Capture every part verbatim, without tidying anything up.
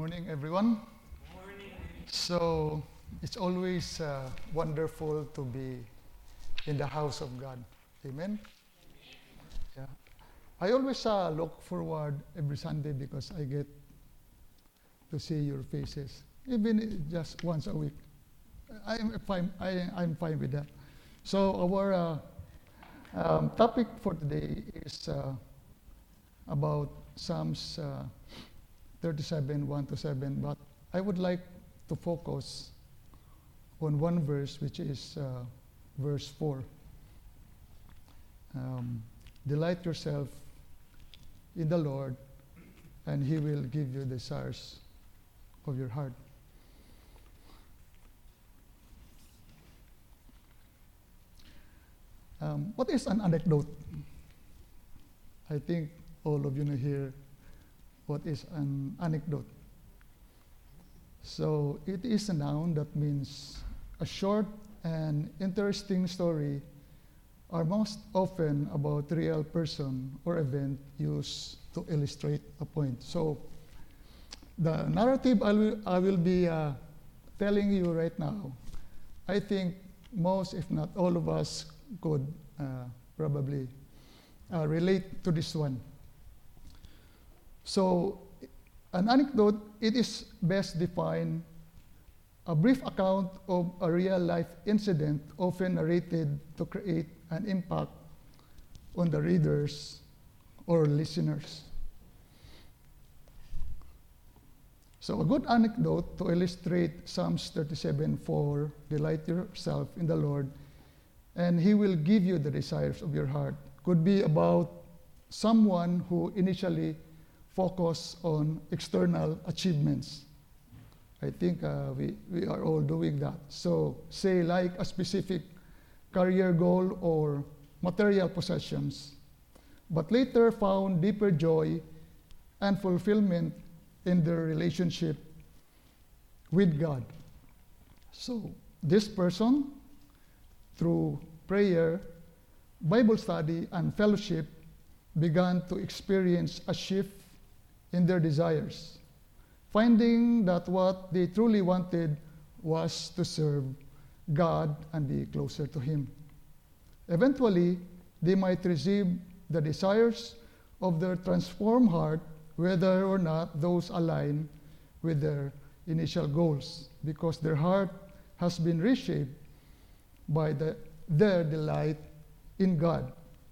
morning, everyone. Morning. So it's always uh, wonderful to be in the house of God. Amen. Yeah. I always uh, look forward every Sunday because I get to see your faces, even just once a week. I'm fine. I, I'm fine with that. So our uh, um, topic for today is uh, about Psalms uh, thirty-seven, one to seven, but I would like to focus on one verse, which is uh, verse four. Um, Delight yourself in the Lord, and He will give you desires of your heart. Um, what is an anecdote? I think all of you know here what is an anecdote. So it is a noun that means a short and interesting story, are most often about real person or event used to illustrate a point. So the narrative I will, I will be uh, telling you right now, I think most, if not all of us, could uh, probably uh, relate to this one. So, an anecdote, it is best defined a brief account of a real-life incident, often narrated to create an impact on the readers or listeners. So, a good anecdote to illustrate Psalms thirty-seven four, delight yourself in the Lord, and He will give you the desires of your heart, could be about someone who initially focus on external achievements. I think uh, we, we are all doing that. So say like a specific career goal or material possessions, but later found deeper joy and fulfillment in their relationship with God. So this person, through prayer, Bible study, and fellowship, began to experience a shift in their desires, finding that what they truly wanted was to serve God and be closer to Him. Eventually, they might receive the desires of their transformed heart, whether or not those align with their initial goals, because their heart has been reshaped by the, their delight in God.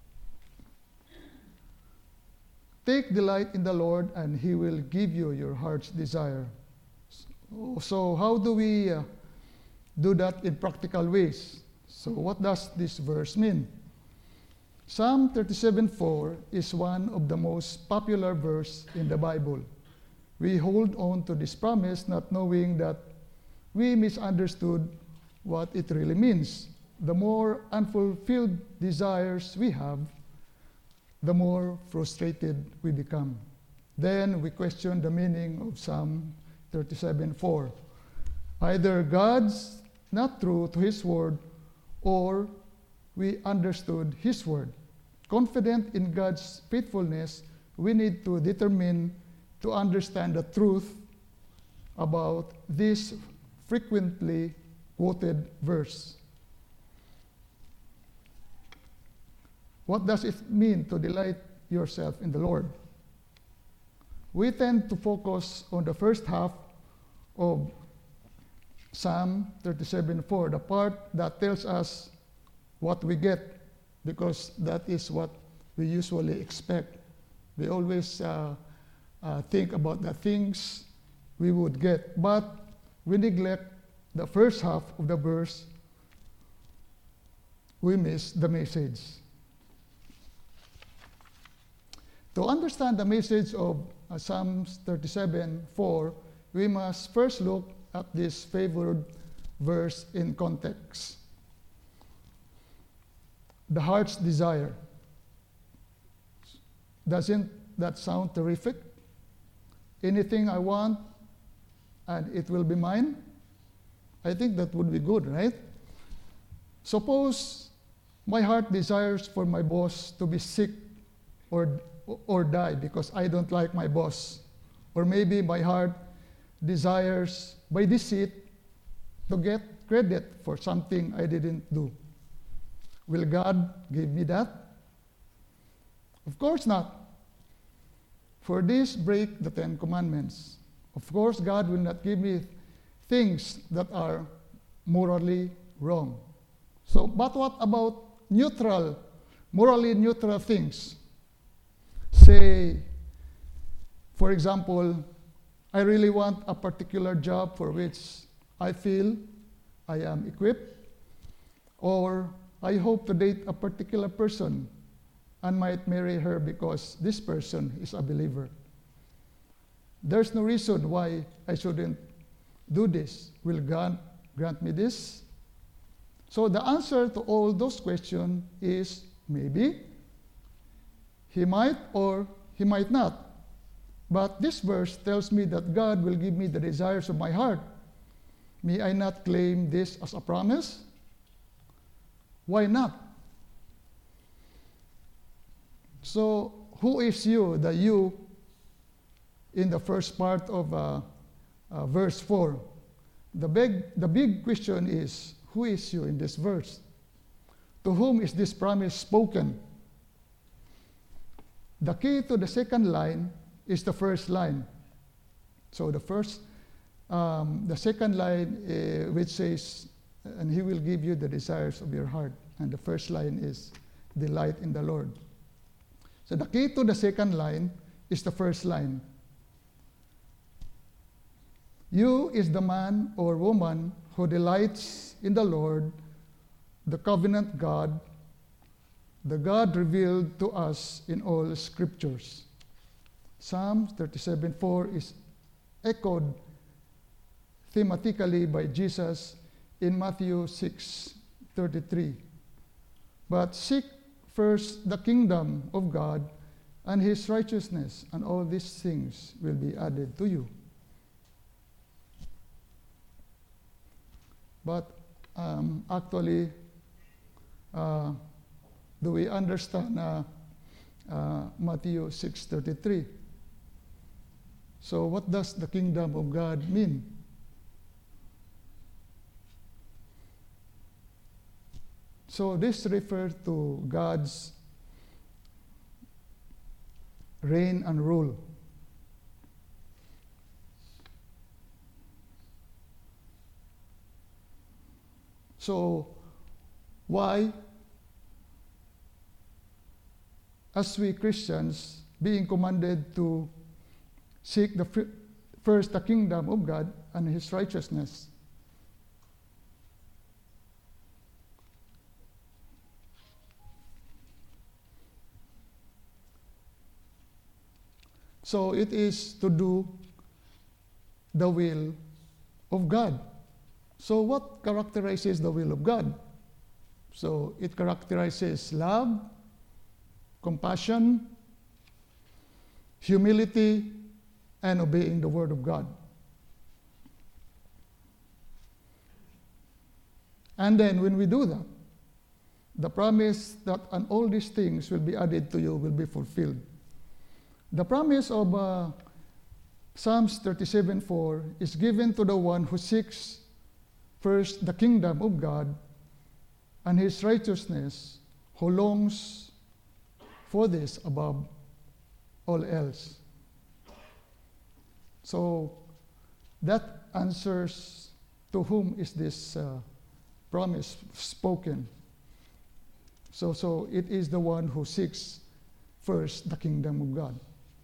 Take delight in the Lord, and He will give you your heart's desire. So how do we uh, do that in practical ways? So what does this verse mean? Psalm thirty-seven four is one of the most popular verses in the Bible. We hold on to this promise not knowing that we misunderstood what it really means. The more unfulfilled desires we have, the more frustrated we become. Then we question the meaning of Psalm thirty-seven four. Either God's not true to His word, or we understood His word. Confident in God's faithfulness, we need to determine to understand the truth about this frequently quoted verse. What does it mean to delight yourself in the Lord? We tend to focus on the first half of Psalm thirty-seven four, the part that tells us what we get, because that is what we usually expect. We always uh, uh, think about the things we would get, but we neglect the first half of the verse. We miss the message. To understand the message of uh, Psalms thirty-seven four, we must first look at this favored verse in context. The heart's desire. Doesn't that sound terrific? Anything I want, and it will be mine? I think that would be good, right? Suppose my heart desires for my boss to be sick or or die because I don't like my boss. Or maybe my heart desires by deceit to get credit for something I didn't do. Will God give me that? Of course not. For this break the Ten Commandments. Of course, God will not give me things that are morally wrong. So, but what about neutral, morally neutral things? Say, for example, I really want a particular job for which I feel I am equipped, or I hope to date a particular person and might marry her because this person is a believer. There's no reason why I shouldn't do this. Will God grant me this? So the answer to all those questions is maybe. He might or he might not. But this verse tells me that God will give me the desires of my heart. May I not claim this as a promise? Why not? So, who is you, the you, in the first part of uh, uh, verse four? The big, the big question is, who is you in this verse? To whom is this promise spoken? The key to the second line is the first line. So the first, um, the second line uh, which says, and he will give you the desires of your heart. And the first line is, delight in the Lord. So the key to the second line is the first line. You is the man or woman who delights in the Lord, the covenant God, the God revealed to us in all scriptures. Psalm thirty-seven four is echoed thematically by Jesus in Matthew six thirty-three. But seek first the kingdom of God and his righteousness, and all these things will be added to you. But um, actually, uh, do we understand uh, uh, Matthew six thirty-three? So what does the kingdom of God mean? So this refers to God's reign and rule. So why, as we Christians, being commanded to seek the fir- first the kingdom of God and his righteousness? So it is to do the will of God. So what characterizes the will of God? So it characterizes love, compassion, humility, and obeying the word of God. And then when we do that, the promise that and all these things will be added to you will be fulfilled. The promise of uh, Psalms thirty-seven four is given to the one who seeks first the kingdom of God and his righteousness, who longs for this above all else. So that answers to whom is this uh, promise spoken. So, so it is the one who seeks first the kingdom of God.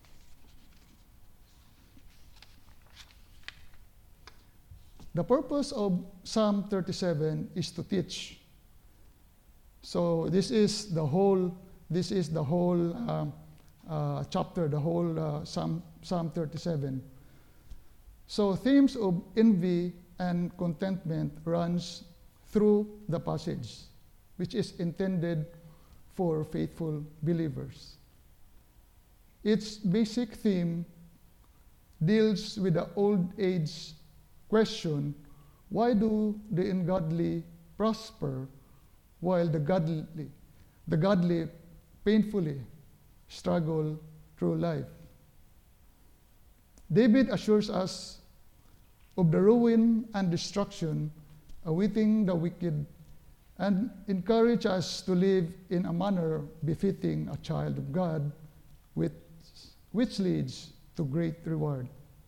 The purpose of Psalm thirty-seven is to teach. So this is the whole. This is the whole uh, uh, chapter, the whole uh, Psalm Psalm thirty-seven. So themes of envy and contentment runs through the passage, which is intended for faithful believers. Its basic theme deals with the old age question, why do the ungodly prosper while the godly, the godly painfully struggle through life? David assures us of the ruin and destruction awaiting the wicked, and encourage us to live in a manner befitting a child of God, which, which leads to great reward.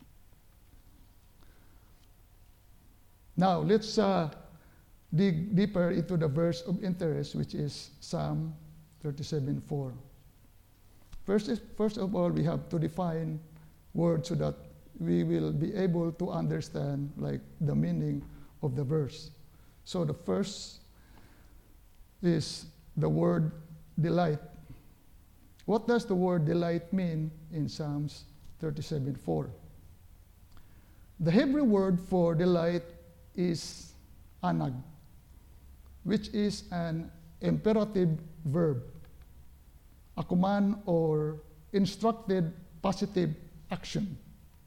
Now, let's uh, dig deeper into the verse of interest, which is Psalm thirty-seven four. First, is, first of all, we have to define words so that we will be able to understand like the meaning of the verse. So the first is the word delight. What does the word delight mean in Psalms thirty-seven four? The Hebrew word for delight is anag, which is an imperative verb, a command or instructed positive action.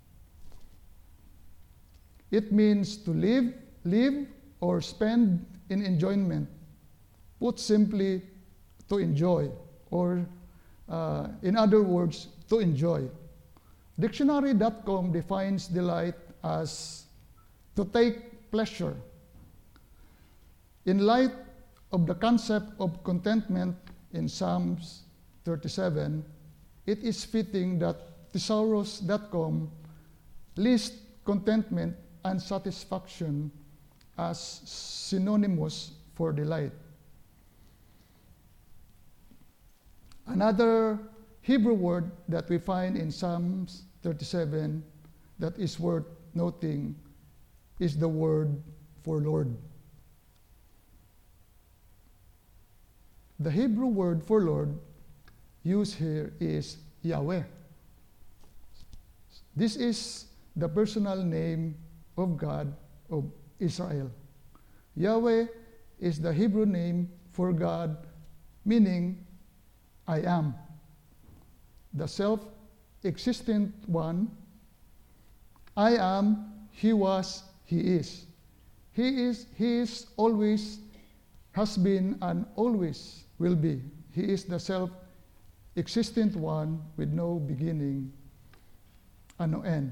It means to live, live or spend in enjoyment. Put simply, to enjoy, or uh, in other words, to enjoy. Dictionary dot com defines delight as to take pleasure. In light of the concept of contentment in Psalms thirty-seven, it is fitting that thesaurus dot com lists contentment and satisfaction as synonymous for delight. Another Hebrew word that we find in Psalms thirty-seven that is worth noting is the word for Lord. The Hebrew word for Lord used here is Yahweh. This is the personal name of God of Israel. Yahweh is the Hebrew name for God, meaning I am, the self-existent one. I am, he was, he is. He is, he is always, has been, and always will be. He is the self-existent one with no beginning and no end.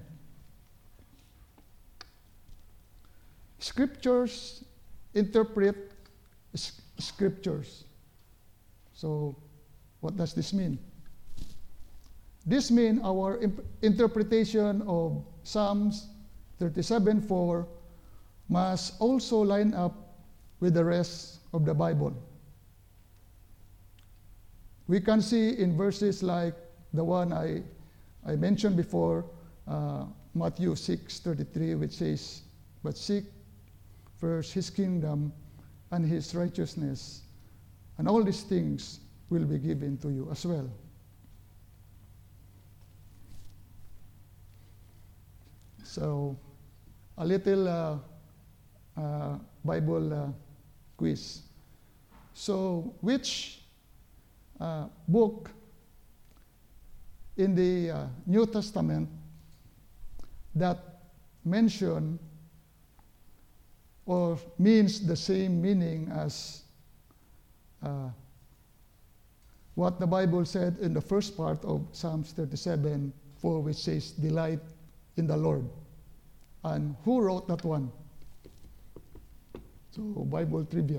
Scriptures interpret s- scriptures. So, what does this mean? This means our imp- interpretation of Psalms thirty-seven four must also line up with the rest of the Bible. We can see in verses like the one I, I mentioned before, uh, Matthew six thirty-three, which says, "But seek first his kingdom and his righteousness, and all these things will be given to you as well." So, a little uh, uh, Bible uh, quiz. So, which uh, book in the uh, New Testament that mention or means the same meaning as uh, what the Bible said in the first part of Psalms thirty-seven four, which says, "Delight in the Lord"? And who wrote that one? So, Bible trivia.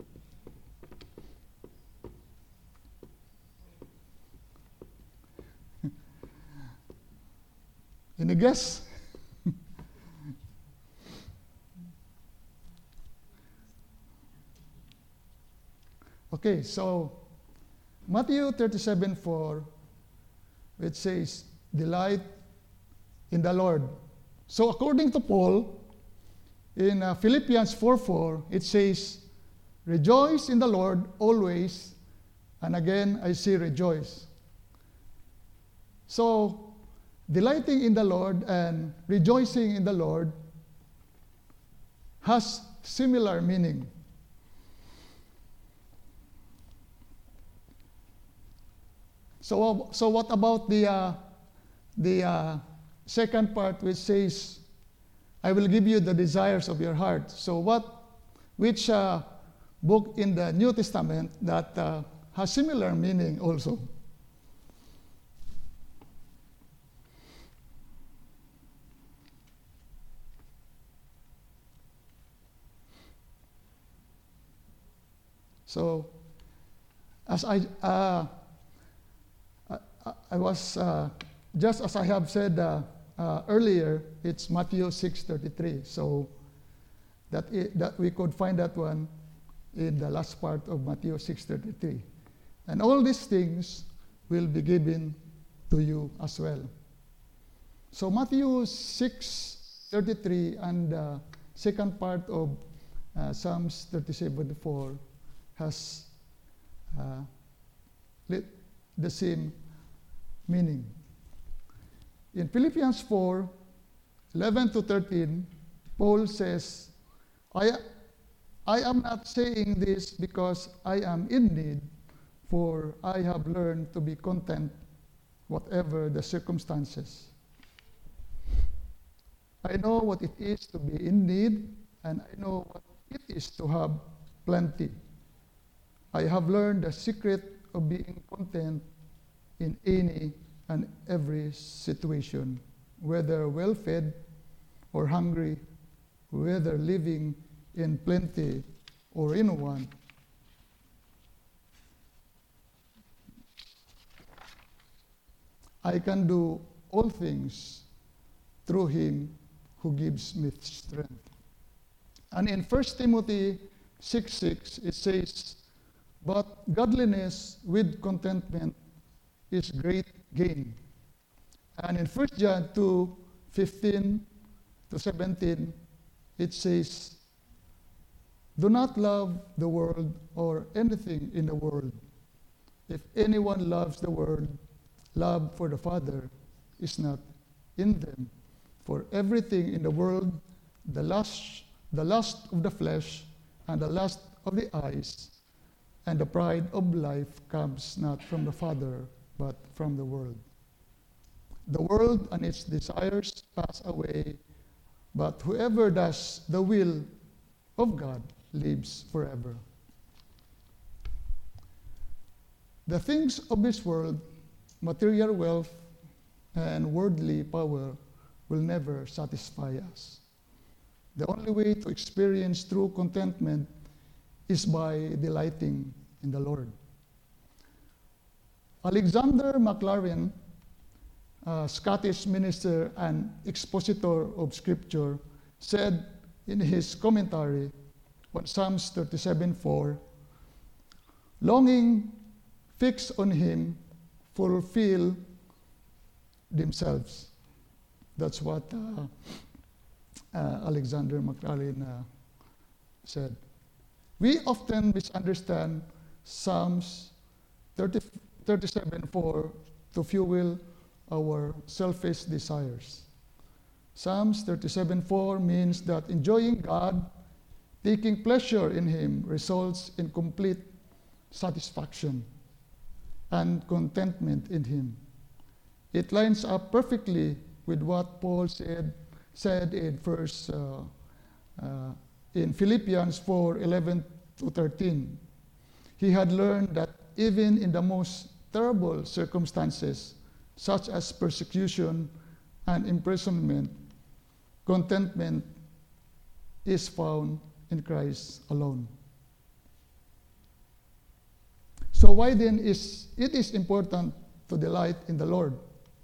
Any guess? Okay, so Matthew thirty-seven four, which says, "Delight in the Lord." So according to Paul, in uh, Philippians four four, it says, "Rejoice in the Lord always," and again I see rejoice. So delighting in the Lord and rejoicing in the Lord has similar meaning. So, so what about the uh, the uh, second part, which says, "I will give you the desires of your heart"? So what, which uh, book in the New Testament that uh, has similar meaning also? So, as I, uh, I, I was, uh, just as I have said uh, uh, earlier, it's Matthew six thirty-three. So, that, it, that we could find that one in the last part of Matthew six thirty-three. And all these things will be given to you as well. So Matthew six thirty-three and the second part of uh, Psalms thirty-seven four has uh, the same meaning. In Philippians four eleven to thirteen, Paul says, I, I am not saying this because I am in need, for I have learned to be content whatever the circumstances. I know what it is to be in need, and I know what it is to have plenty. I have learned the secret of being content in any and every situation, whether well-fed or hungry, whether living in plenty or in want. I can do all things through him who gives me strength. And in First Timothy six six, it says, but godliness with contentment is great gain. And in First John two fifteen to seventeen, it says, do not love the world or anything in the world. If anyone loves the world, love for the Father is not in them. For everything in the world, the lust, the lust of the flesh, and the lust of the eyes, and the pride of life comes not from the Father, but from the world. The world and its desires pass away, but whoever does the will of God lives forever. The things of this world, material wealth and worldly power, will never satisfy us. The only way to experience true contentment is by delighting in the Lord. Alexander Maclaren, a Scottish minister and expositor of Scripture, said in his commentary on Psalms thirty-seven four, longing fixed on him fulfill themselves. That's what uh, uh, Alexander Maclaren uh, said. We often misunderstand Psalms thirty-seven four to fuel our selfish desires. Psalms thirty-seven four means that enjoying God, taking pleasure in Him, results in complete satisfaction and contentment in Him. It lines up perfectly with what Paul said, said in verse uh, uh, in Philippians four eleven to thirteen. He had learned that even in the most terrible circumstances, such as persecution and imprisonment, contentment is found in Christ alone. So why then is it is important to delight in the Lord?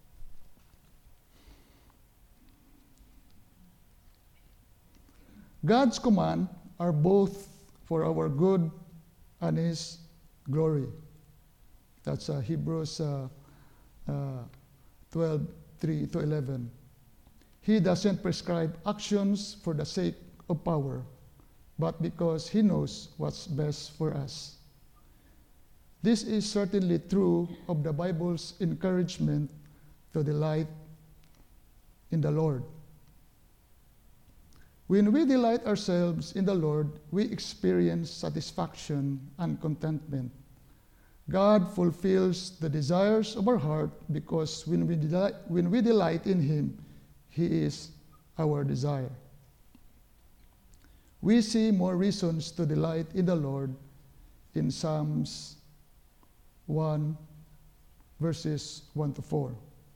God's commands are both for our good and His glory. That's uh, Hebrews uh, uh, twelve three to eleven. He doesn't prescribe actions for the sake of power, but because He knows what's best for us. This is certainly true of the Bible's encouragement to delight in the Lord. When we delight ourselves in the Lord, we experience satisfaction and contentment. God fulfills the desires of our heart because when we delight, when we delight in Him, He is our desire. We see more reasons to delight in the Lord in Psalms one, verses one to four.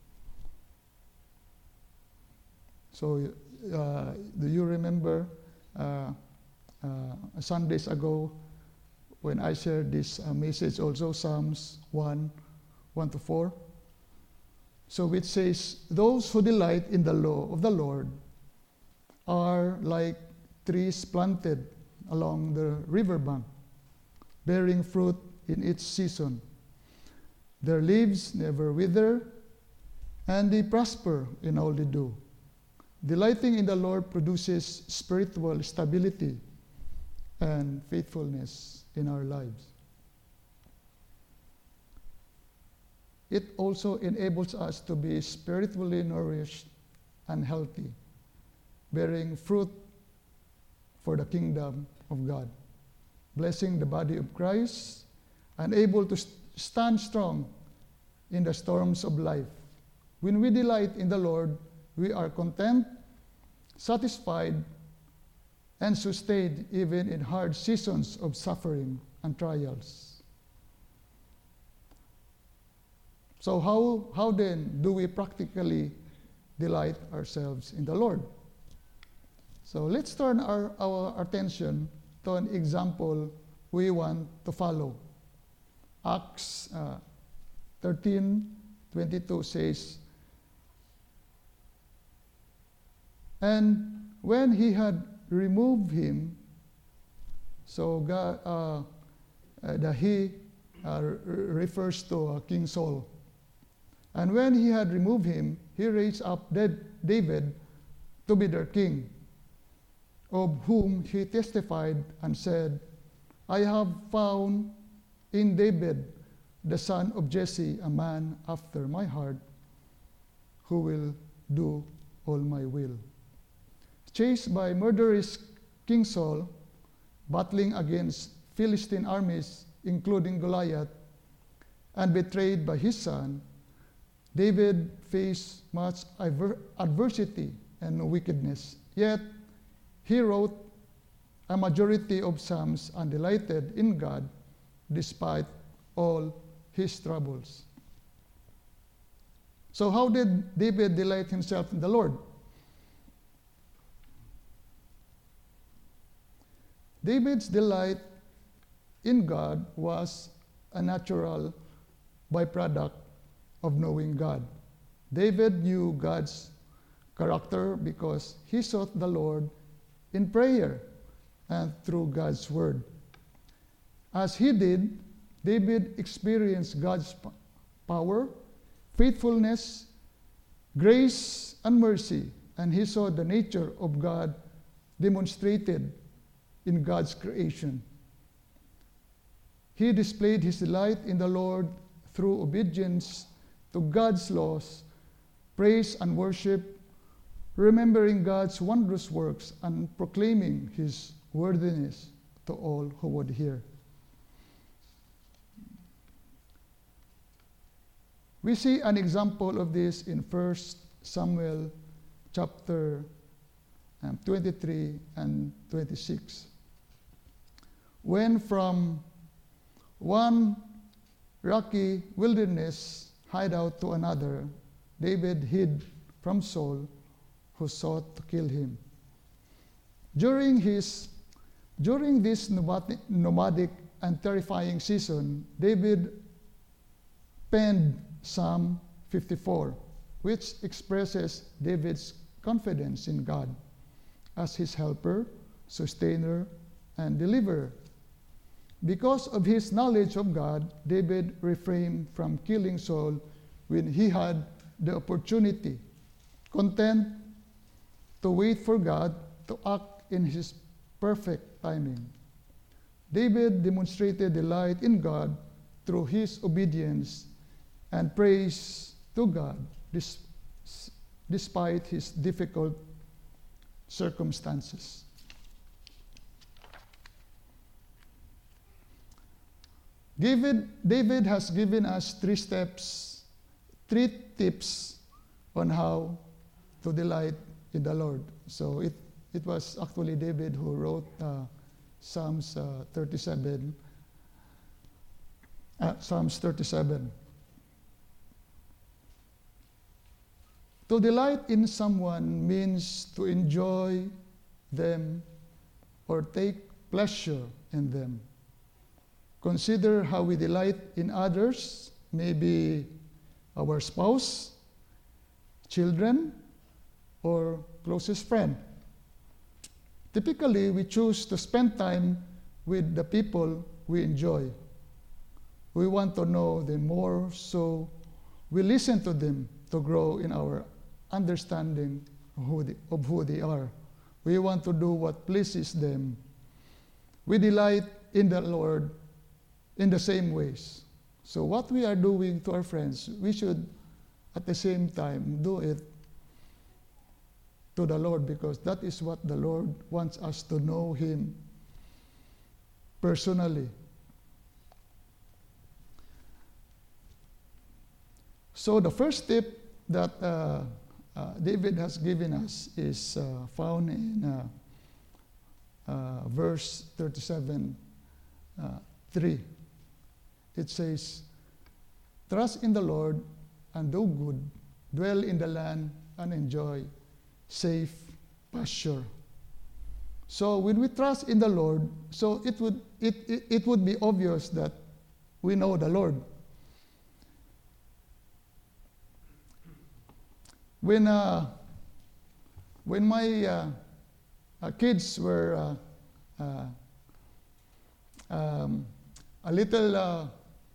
So, uh, do you remember uh, uh, Sundays ago when I shared this uh, message also, Psalms one, one to four. So which says, those who delight in the law of the Lord are like trees planted along the riverbank, bearing fruit in its season. Their leaves never wither, and they prosper in all they do. Delighting in the Lord produces spiritual stability and faithfulness in our lives. It also enables us to be spiritually nourished and healthy, bearing fruit for the kingdom of God, blessing the body of Christ, and able to st- stand strong in the storms of life. When we delight in the Lord, we are content, satisfied, and sustained even in hard seasons of suffering and trials. So how, how then do we practically delight ourselves in the Lord? So let's turn our, our attention to an example we want to follow. Acts uh, thirteen twenty-two says, and when he had removed him, so God, uh, uh, the he uh, re- refers to uh, King Saul. And when he had removed him, he raised up David to be their king, of whom he testified and said, I have found in David, the son of Jesse, a man after my heart, who will do all my will. Chased by murderous King Saul, battling against Philistine armies, including Goliath, and betrayed by his son, David faced much adversity and wickedness. Yet, he wrote a majority of Psalms and delighted in God despite all his troubles. So how did David delight himself in the Lord? David's delight in God was a natural byproduct of knowing God. David knew God's character because he sought the Lord in prayer and through God's word. As he did, David experienced God's power, faithfulness, grace, and mercy, and he saw the nature of God demonstrated in God's creation. He displayed his delight in the Lord through obedience to God's laws, praise and worship, remembering God's wondrous works and proclaiming his worthiness to all who would hear. We see an example of this in First Samuel chapter um, twenty-three and twenty-six. When from one rocky wilderness hideout to another, David hid from Saul, who sought to kill him. During his during this nomadic, nomadic and terrifying season, David penned Psalm fifty-four, which expresses David's confidence in God as his helper, sustainer, and deliverer. Because of his knowledge of God, David refrained from killing Saul when he had the opportunity, content to wait for God to act in his perfect timing. David demonstrated delight in God through his obedience and praise to God despite his difficult circumstances. David, David has given us three steps, three tips on how to delight in the Lord. So it, it was actually David who wrote uh, Psalms uh, thirty-seven. Uh, Psalms thirty-seven. To delight in someone means to enjoy them or take pleasure in them. consider how we delight in others, maybe our spouse, children, or closest friend. Typically, we choose to spend time with the people we enjoy. We want to know them more, so we listen to them to grow in our understanding of who they, of who they are. We want to do what pleases them. We delight in the Lord in the same ways. So what we are doing to our friends, we should at the same time do it to the Lord, because that is what the Lord wants us to know Him personally. So the first tip that uh, uh, David has given us is uh, found in uh, uh, verse thirty-seven, uh, three. It says, "Trust in the Lord and do good, dwell in the land and enjoy safe pasture." So when we trust in the Lord, so it would it, it, it would be obvious that we know the Lord. When uh, when my uh, uh, kids were uh, uh, um, a little uh,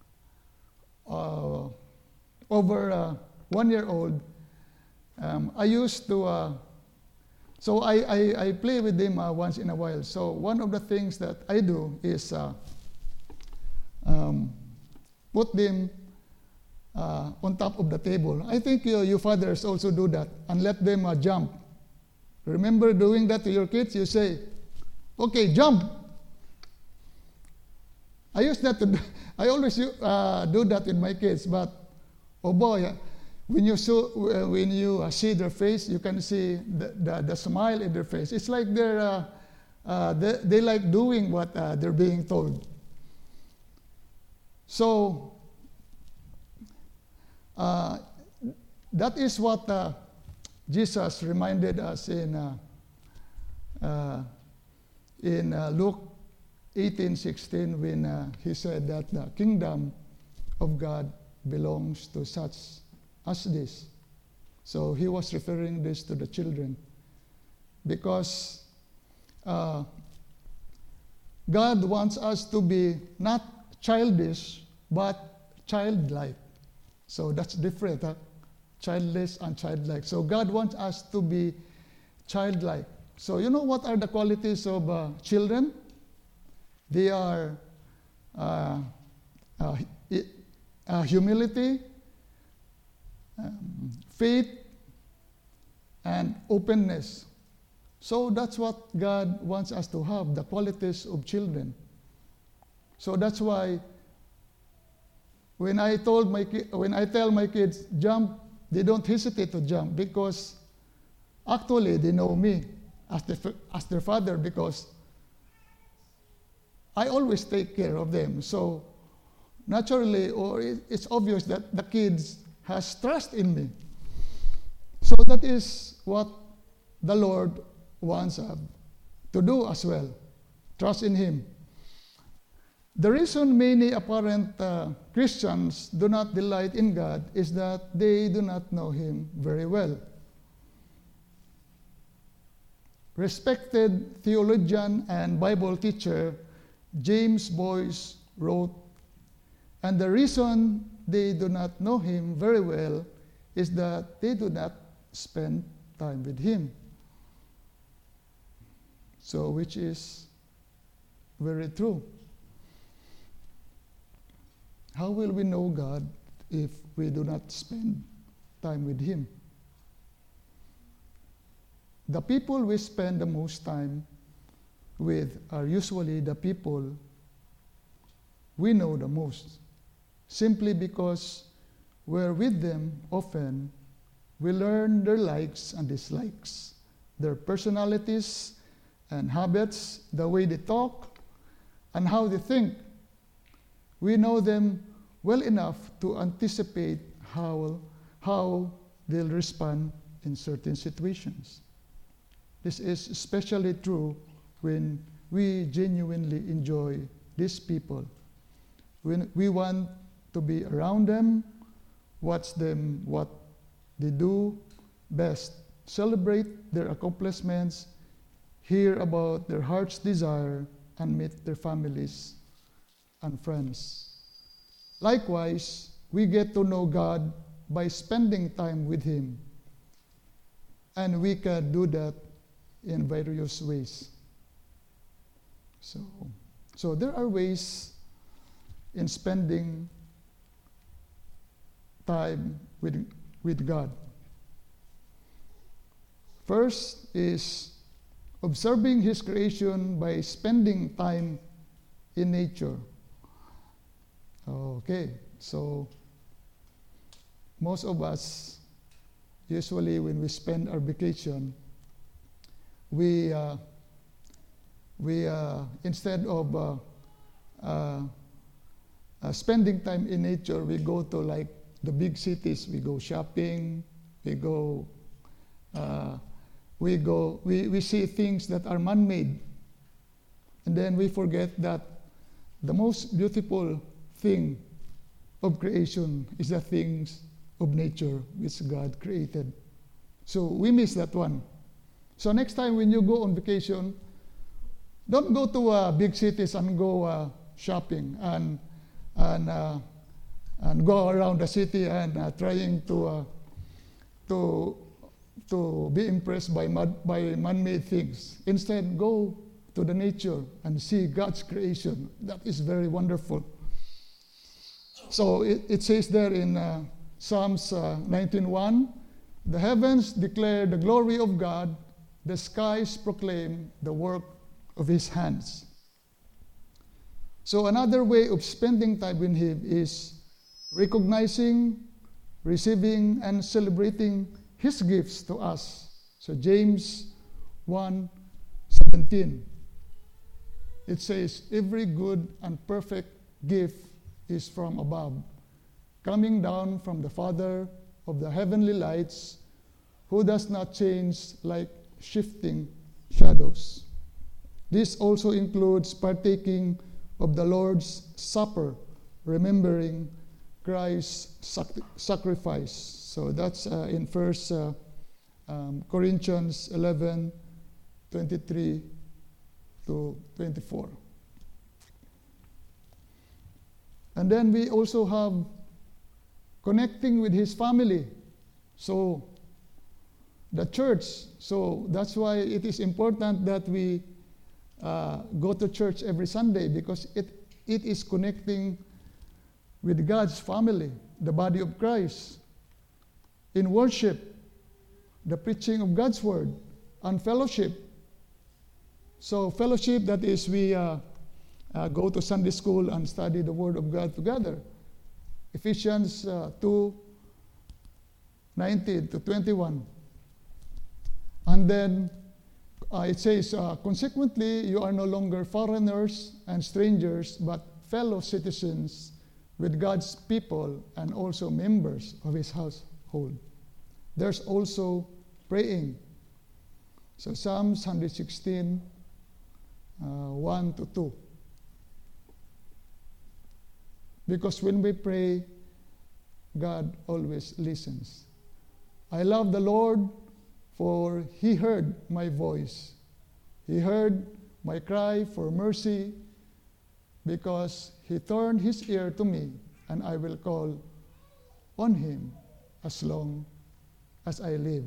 uh, over uh, one year old, um, I used to. Uh, so I, I, I play with them uh, once in a while. So one of the things that I do is uh, um, put them Uh, on top of the table. I think you, you fathers also do that, and let them uh, jump. Remember doing that to your kids? You say, "Okay, jump." I use that to do, I always uh, do that with my kids, but oh boy, when you, so, uh, when you uh, see their face, you can see the, the, the smile in their face. It's like they're, uh, uh, they, they like doing what uh, they're being told. So, Uh, that is what uh, Jesus reminded us in uh, uh, in uh, Luke eighteen sixteen, when uh, he said that the kingdom of God belongs to such as this. So he was referring this to the children, because uh, God wants us to be not childish but childlike. So that's different, huh? Childless and childlike. So God wants us to be childlike. So you know what are the qualities of uh, children? They are uh, uh, uh, humility, um, faith, and openness. So that's what God wants us to have, the qualities of children. So that's why When I told my ki- when I tell my kids jump, they don't hesitate to jump, because actually they know me as the as their father, because I always take care of them. So naturally, or it, it's obvious that the kids has trust in me. So that is what the Lord wants us to do as well. Trust in Him. The reason many apparent uh, Christians do not delight in God is that they do not know Him very well. Respected theologian and Bible teacher James Boyce wrote, "And the reason they do not know Him very well is that they do not spend time with Him." So, which is very true. How will we know God if we do not spend time with Him? The people we spend the most time with are usually the people we know the most, simply because we're with them often. We learn their likes and dislikes, their personalities and habits, the way they talk, and how they think. We know them well enough to anticipate how, how they'll respond in certain situations. This is especially true when we genuinely enjoy these people. we, we want to be around them, watch them what they do best, celebrate their accomplishments, hear about their heart's desire, and meet their families and friends. Likewise, we get to know God by spending time with Him, and we can do that in various ways. So, so there are ways in spending time with, with God. First is observing His creation by spending time in nature. Okay, so most of us, usually when we spend our vacation, we uh, we uh, instead of uh, uh, uh, spending time in nature, we go to like the big cities. We go shopping. We go. Uh, we go. We we see things that are man-made, and then we forget that the most beautiful thing of creation is the things of nature which God created. So we miss that one. So next time when you go on vacation, don't go to uh, big cities and go uh, shopping and and uh, and go around the city and uh, trying to uh, to to be impressed by mud, by man-made things. Instead, go to the nature and see God's creation. That is very wonderful. So it, it says there in uh, Psalms uh, nineteen one, the heavens declare the glory of God, the skies proclaim the work of His hands. So another way of spending time with Him is recognizing, receiving, and celebrating His gifts to us. So James one seventeen, it says, every good and perfect gift is from above, coming down from the Father of the heavenly lights, who does not change like shifting shadows. This also includes partaking of the Lord's Supper, remembering Christ's sac- sacrifice. So that's uh, in First uh, um, Corinthians eleven, twenty-three to twenty-four. And then we also have connecting with His family. So the church, so that's why it is important that we uh, go to church every Sunday, because it, it is connecting with God's family, the body of Christ, in worship, the preaching of God's word, and fellowship. So fellowship, that is we uh, uh, go to Sunday school and study the word of God together. Ephesians uh, two, nineteen to twenty-one. And then uh, it says, uh, consequently, you are no longer foreigners and strangers, but fellow citizens with God's people and also members of His household. There's also praying. So Psalms one sixteen, uh, one to two. Because when we pray, God always listens. I love the Lord, for He heard my voice. He heard my cry for mercy, because He turned His ear to me, and I will call on Him as long as I live.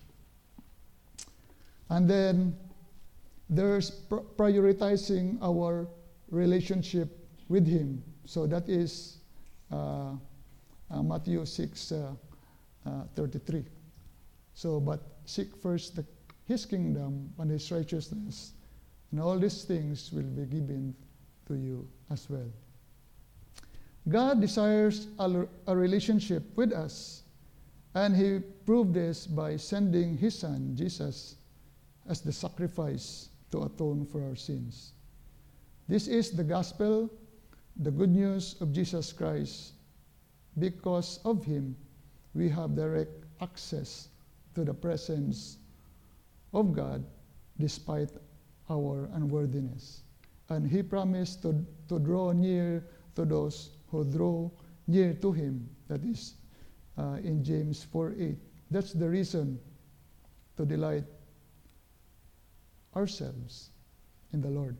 And then there's pr- prioritizing our relationship with Him. So that is uh, uh, Matthew six, uh, uh, thirty-three. So, but seek first the, His kingdom and His righteousness, and all these things will be given to you as well. God desires a, a relationship with us, and He proved this by sending His Son, Jesus, as the sacrifice to atone for our sins. This is the gospel, the good news of Jesus Christ. Because of Him, we have direct access to the presence of God despite our unworthiness. And He promised to, to draw near to those who draw near to him. That is uh, in James four eight. That's the reason to delight ourselves in the Lord.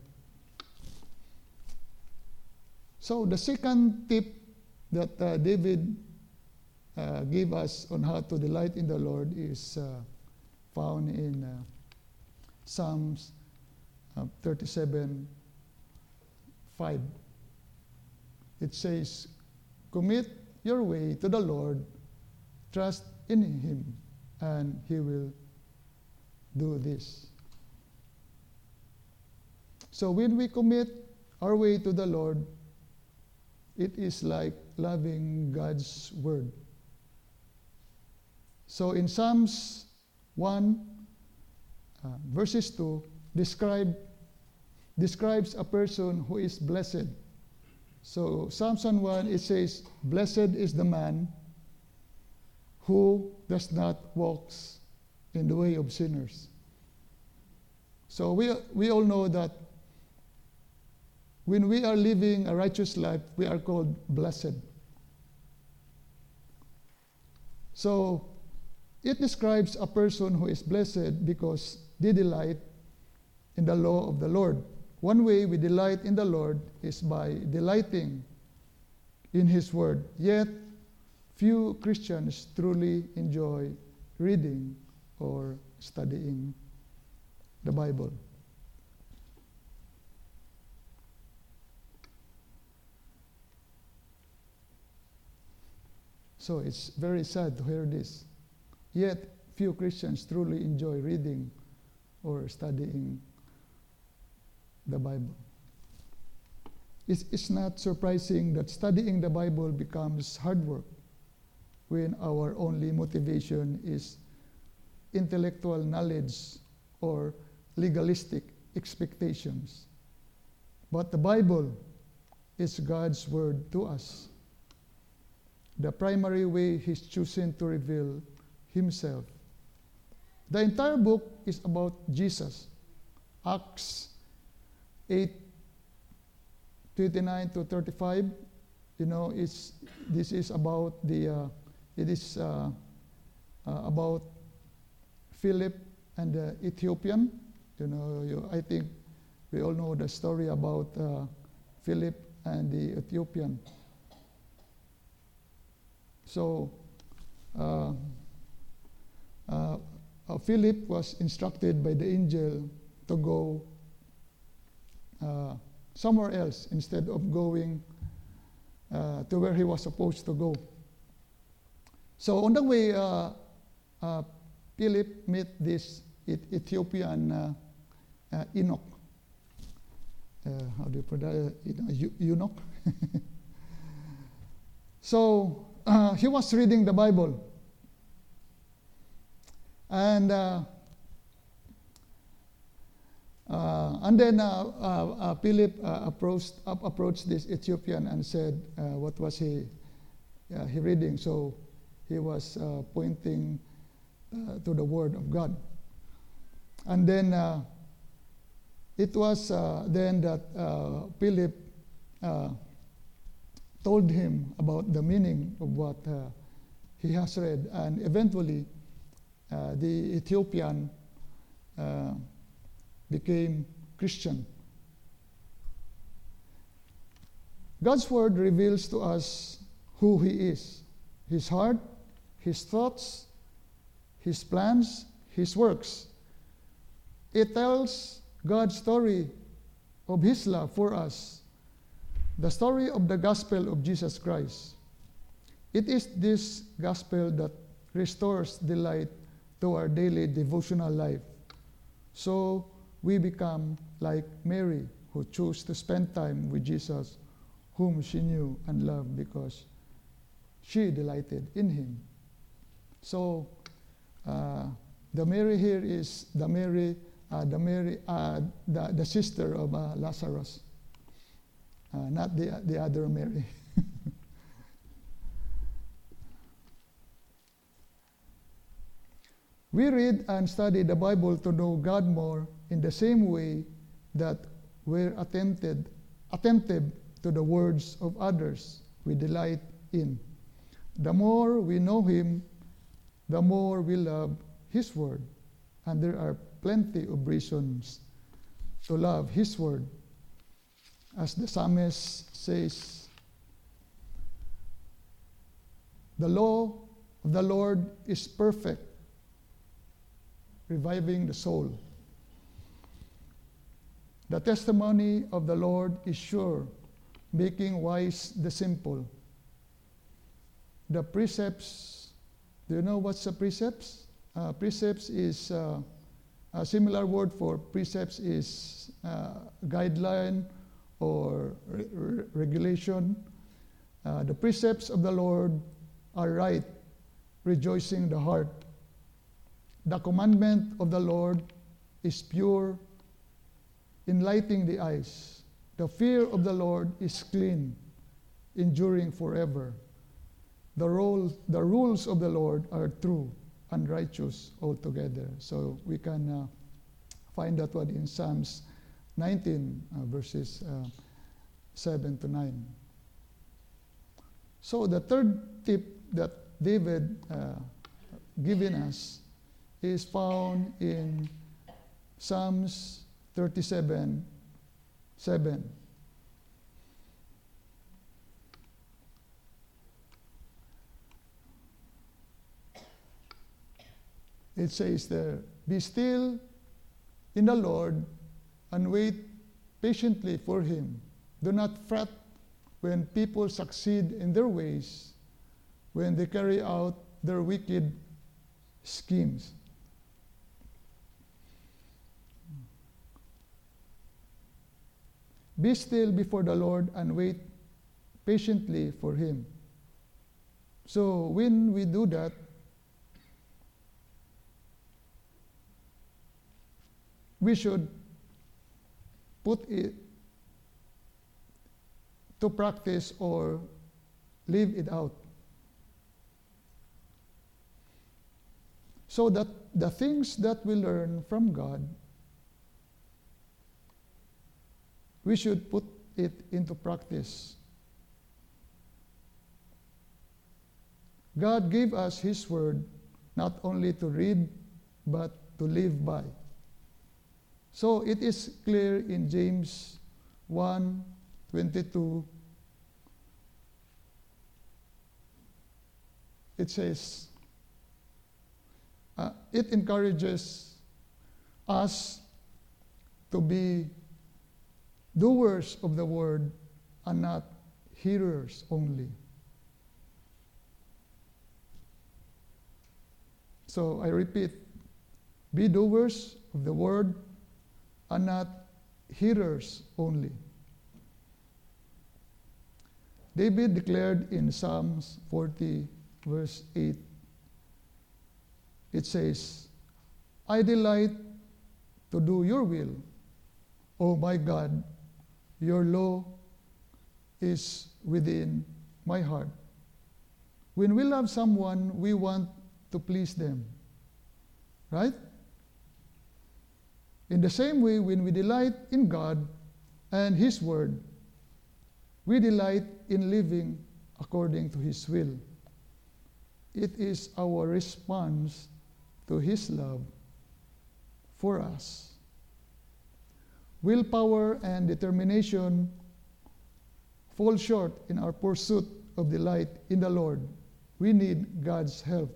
So the second tip that uh, David uh, gave us on how to delight in the Lord is uh, found in uh, Psalms uh, thirty-seven five. It says, "Commit your way to the Lord, trust in him, and he will do this." So when we commit our way to the Lord, it is like loving God's word. So in Psalms one, uh, verses two, describe, describes a person who is blessed. So Psalms one, it says, "Blessed is the man who does not walk in the way of sinners." So we, we all know that when we are living a righteous life, we are called blessed. So it describes a person who is blessed because they delight in the law of the Lord. One way we delight in the Lord is by delighting in his word. Yet, few Christians truly enjoy reading or studying the Bible. So it's very sad to hear this. Yet, few Christians truly enjoy reading or studying the Bible. It's, it's not surprising that studying the Bible becomes hard work when our only motivation is intellectual knowledge or legalistic expectations. But the Bible is God's word to us. The primary way he's chosen to reveal himself. The entire book is about Jesus. Acts eight, twenty-nine to thirty-five, you know, it's, this is about the, uh, it is uh, uh, about Philip and the Ethiopian. You know, you, I think we all know the story about uh, Philip and the Ethiopian. So, uh, uh, uh, Philip was instructed by the angel to go uh, somewhere else instead of going uh, to where he was supposed to go. So on the way, uh, uh, Philip met this Ethiopian uh, uh, eunuch. Uh, how do you pronounce it? Uh, eunuch? So uh, he was reading the Bible. And uh, uh, and then uh, uh, uh, Philip uh, approached uh, approached this Ethiopian and said, uh, "What was he uh, he reading?" So he was uh, pointing uh, to the Word of God. And then uh, it was uh, then that uh, Philip uh, told him about the meaning of what uh, he has read, and eventually uh, the Ethiopian uh, became Christian. God's word reveals to us who he is, his heart, his thoughts, his plans, his works. It tells God's story of his love for us, the story of the gospel of Jesus Christ. It is this gospel that restores delight to our daily devotional life. So we become like Mary, who chose to spend time with Jesus, whom she knew and loved because she delighted in him. So uh, the Mary here is the Mary, uh, the Mary, uh, the, the sister of uh, Lazarus, uh, not the the other Mary. We read and study the Bible to know God more in the same way that we're attentive, attentive to the words of others. we delight in. The more we know Him, the more we love His Word. And there are plenty of reasons to love His Word. As the psalmist says, the law of the Lord is perfect, reviving the soul. The testimony of the Lord is sure, making wise the simple. The precepts, do you know what's a precepts? Uh, precepts is uh, a similar word for precepts is uh, guideline or re- re- regulation. Uh, the precepts of the Lord are right, rejoicing the heart. The commandment of the Lord is pure, enlightening the eyes. The fear of the Lord is clean, enduring forever. The rules, the rules of the Lord are true and righteous altogether. So we can uh, find that one in Psalms nineteen, uh, verses uh, seven to nine. So the third tip that David uh, given us is found in Psalms thirty-seven, seven. It says there, be still in the Lord and wait patiently for Him. Do not fret when people succeed in their ways, when they carry out their wicked schemes. Be still before the Lord and wait patiently for Him. So when we do that, we should put it to practice or live it out. So that the things that we learn from God, we should put it into practice. God gave us His Word not only to read, but to live by. So it is clear in James one twenty-two. It says, uh, it encourages us to be doers of the word and not hearers only. So I repeat, be doers of the word and not hearers only. David declared in Psalms forty, verse eight, it says, I delight to do your will, O my God, your law is within my heart. When we love someone, we want to please them, right? In the same way, when we delight in God and His Word, we delight in living according to His will. It is our response to His love for us. Willpower and determination fall short in our pursuit of delight in the Lord. We need God's help.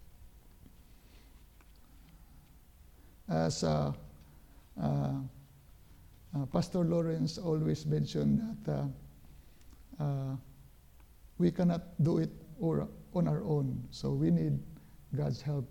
As uh, uh, uh, Pastor Lawrence always mentioned that uh, uh, we cannot do it or, on our own, so we need God's help.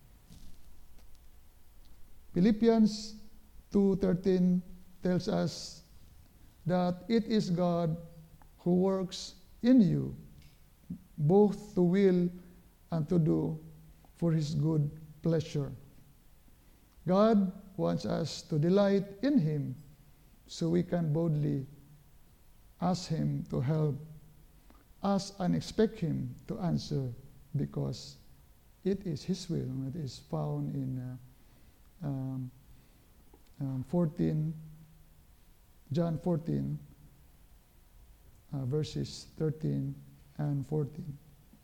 Philippians two thirteen tells us that it is God who works in you, both to will and to do for His good pleasure. God wants us to delight in Him so we can boldly ask Him to help us and expect Him to answer, because it is His will. It is found in uh, um, um, fourteen, John fourteen, uh, verses thirteen and fourteen.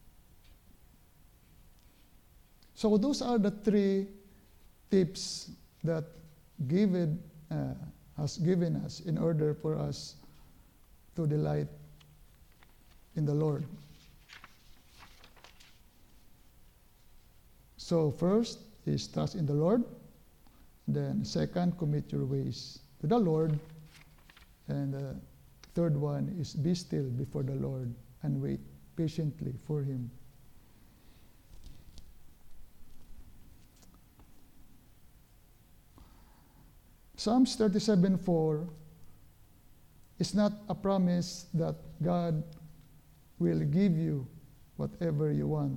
So those are the three tips that given, uh, has given us in order for us to delight in the Lord. So first is trust in the Lord. Then second, commit your ways to the Lord. And the third one is be still before the Lord and wait patiently for Him. Psalms thirty-seven four is not a promise that God will give you whatever you want.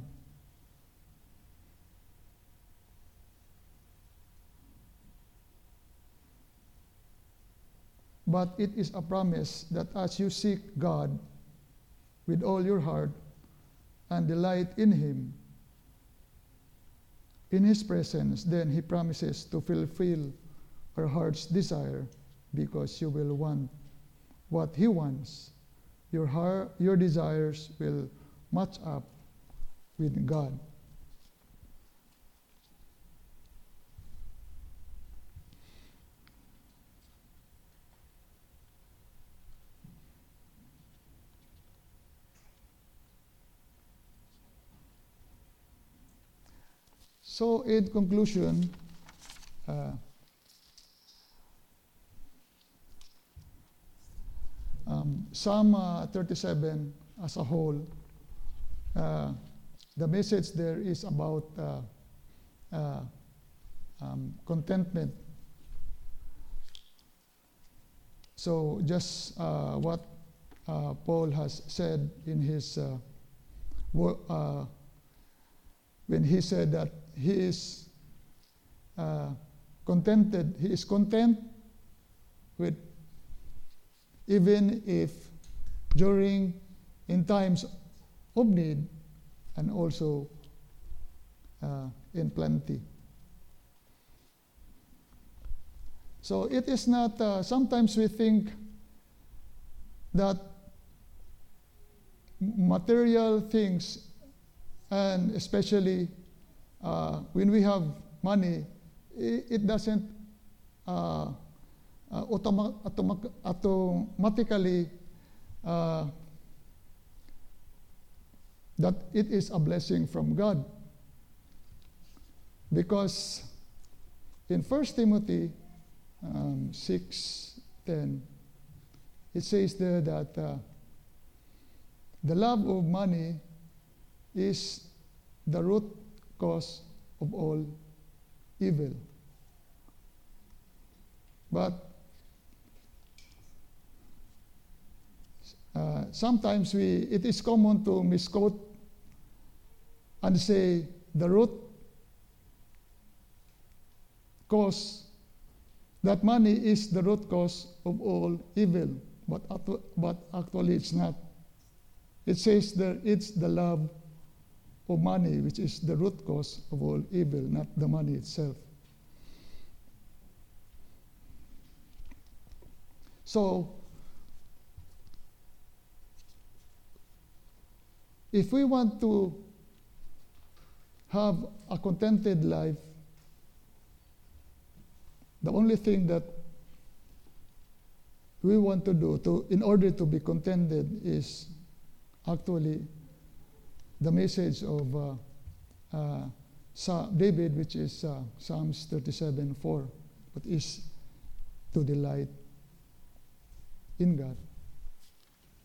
But it is a promise that as you seek God with all your heart and delight in Him, in His presence, then He promises to fulfill our heart's desire because you will want what He wants. Your heart, your desires will match up with God. So, in conclusion, uh, um, Psalm uh, thirty-seven as a whole, uh, the message there is about uh, uh, um, contentment. So, just uh, what uh, Paul has said in his uh, wo- uh, when he said that he is uh, contented, he is content with even if during in times of need and also uh, in plenty. So it is not, uh, sometimes we think that material things, and especially uh, when we have money, it, it doesn't uh, uh, automa- automa- automatically uh, that it is a blessing from God. Because in First Timothy um, six ten, it says there that uh, the love of money is the root cause of all evil. But uh, sometimes we, it is common to misquote and say the root cause, that money is the root cause of all evil. But, but actually it's not. It says that it's the love of money which is the root cause of all evil, not the money itself. So, if we want to have a contented life, the only thing that we want to do to, in order to be contented is actually the message of uh, uh, David, which is uh, Psalms thirty-seven four, but is to delight in God.